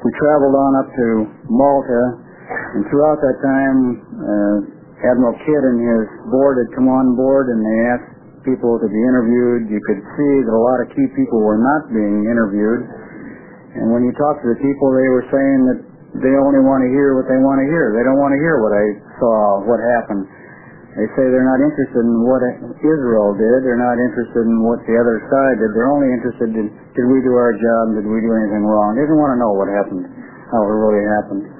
we traveled on up to Malta, and throughout that time, Admiral Kidd and his board had come on board, and they asked people to be interviewed. You could see that a lot of key people were not being interviewed, and when you talk to the people, they were saying that they only want to hear what they want to hear. They don't want to hear what I saw, what happened. They say they're not interested in what Israel did. They're not interested in what the other side did. They're only interested in, did we do our job? Did we do anything wrong? They didn't want to know what happened, how it really happened.